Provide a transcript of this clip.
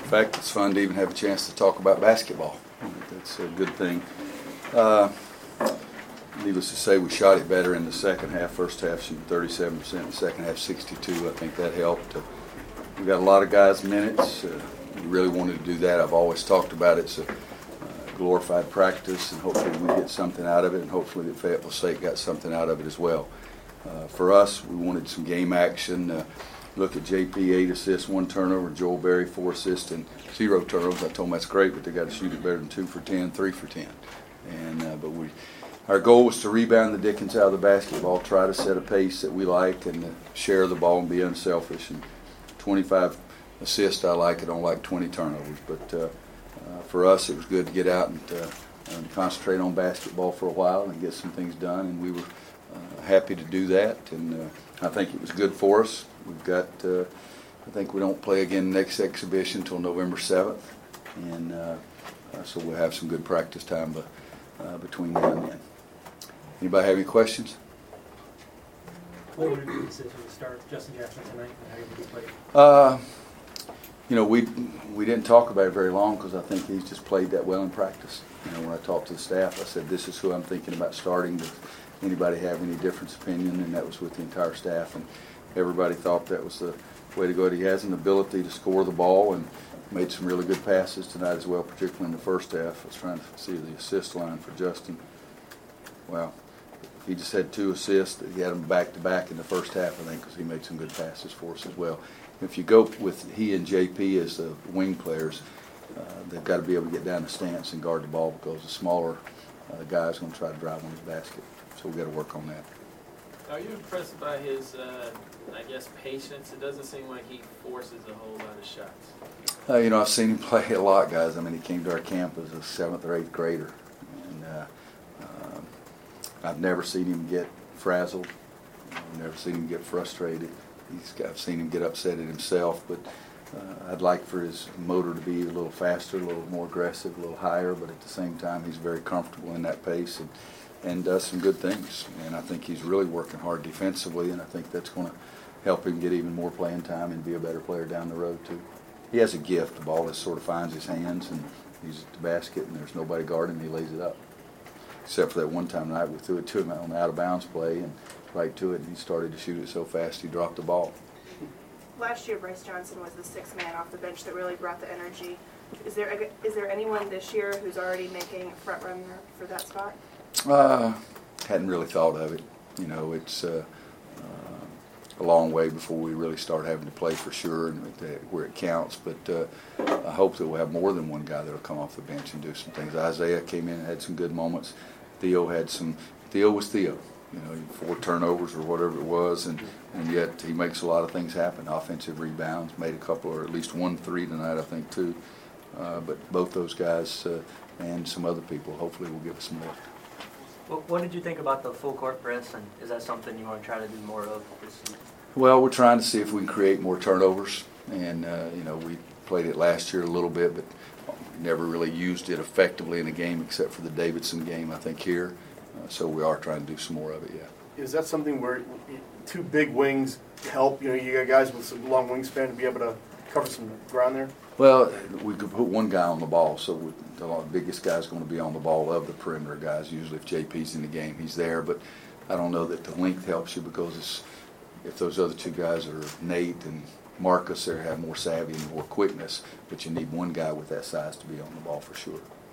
fact, it's fun to even have a chance to talk about basketball. That's a good thing. Needless to say, we shot it better in the second half. First half shooting 37%, the second half 62%. I think that helped. We got a lot of guys' minutes. We really wanted to do that. I've always talked about it. It's a glorified practice, and hopefully we get something out of it, and hopefully that Fayetteville State got something out of it as well. For us, we wanted some game action. Look at JP, 8 assists, 1 turnover. Joel Berry, 4 assists and 0 turnovers. I told him that's great, but they got to shoot it better than 2 for 10, 3 for 10. But our goal was to rebound the Dickens out of the basketball, try to set a pace that we like, and share the ball and be unselfish. And 25 assists, I like. I don't like 20 turnovers. But for us, it was good to get out and concentrate on basketball for a while and get some things done. And we were happy to do that. And I think it was good for us. We've got, I think we don't play again next exhibition until November 7th. And so we'll have some good practice time between now and then. Anybody have any questions? What would it be the decision to start Justin Jackson tonight, and how you would play? We didn't talk about it very long because I think he's just played that well in practice. When I talked to the staff, I said, this is who I'm thinking about starting. Does anybody have any different opinion? And that was with the entire staff, and everybody thought that was the way to go. He has an ability to score the ball and made some really good passes tonight as well, particularly in the first half. I was trying to see the assist line for Justin. Wow. He just had 2 assists. He had them back-to-back in the first half, I think, because he made some good passes for us as well. If you go with he and JP as the wing players, they've got to be able to get down the stance and guard the ball because the smaller guy is going to try to drive on his basket. So we've got to work on that. Are you impressed by his, patience? It doesn't seem like he forces a whole lot of shots. I've seen him play a lot, guys. I mean, he came to our camp as a 7th or 8th grader. And I've never seen him get frazzled. I've never seen him get frustrated. I've seen him get upset at himself, but I'd like for his motor to be a little faster, a little more aggressive, a little higher, but at the same time he's very comfortable in that pace and does some good things. And I think he's really working hard defensively, and I think that's going to help him get even more playing time and be a better player down the road too. He has a gift. The ball just sort of finds his hands, and he's at the basket, and there's nobody guarding him. He lays it up. Except for that one time tonight, we threw it to him on the out-of-bounds play and right to it, and he started to shoot it so fast he dropped the ball. Last year, Bryce Johnson was the 6th man off the bench that really brought the energy. Is there anyone this year who's already making a front runner for that spot? Hadn't really thought of it. It's a long way before we really start having to play for sure and where it counts. But I hope that we'll have more than one guy that will come off the bench and do some things. Isaiah came in and had some good moments. Theo was Theo. 4 turnovers or whatever it was, and yet he makes a lot of things happen. Offensive rebounds, made a couple or at least 1 3 tonight, I think, too. But both those guys and some other people hopefully will give us some lift. What did you think about the full court press, and is that something you want to try to do more of this season? Well, we're trying to see if we can create more turnovers, and we played it last year a little bit, but never really used it effectively in a game except for the Davidson game, I think, here. So we are trying to do some more of it, yeah. Is that something where 2 big wings help? You got guys with some long wingspan to be able to cover some ground there? Well, we could put one guy on the ball, so the biggest guy's going to be on the ball of the perimeter guys. Usually if JP's in the game, he's there, but I don't know that the length helps you because if those other 2 guys are Nate and Marcus, they have more savvy and more quickness, but you need one guy with that size to be on the ball for sure.